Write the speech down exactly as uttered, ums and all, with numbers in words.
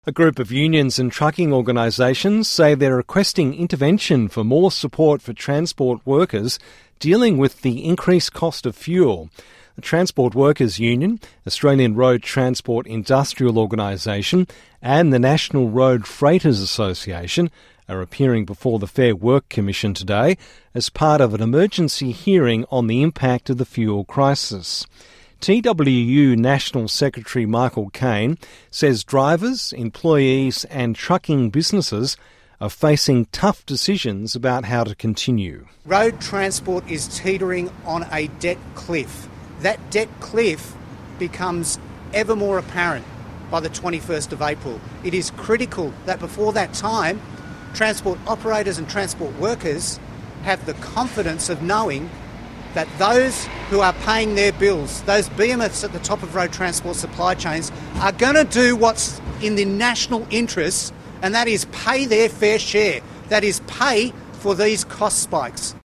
A group of unions and trucking organisations say they're requesting intervention for more support for transport workers dealing with the increased cost of fuel. The Transport Workers Union, Australian Road Transport Industrial Organisation and the National Road Freighters Association are appearing before the Fair Work Commission today as part of an emergency hearing on the impact of the fuel crisis. T W U National Secretary Michael Caine says drivers, employees and trucking businesses are facing tough decisions about how to continue. Road transport is teetering on a debt cliff. That debt cliff becomes ever more apparent by the twenty-first of April. It is critical that before that time, transport operators and transport workers have the confidence of knowing that those who are paying their bills, those behemoths at the top of road transport supply chains, are going to do what's in the national interest, and that is pay their fair share. That is pay for these cost spikes.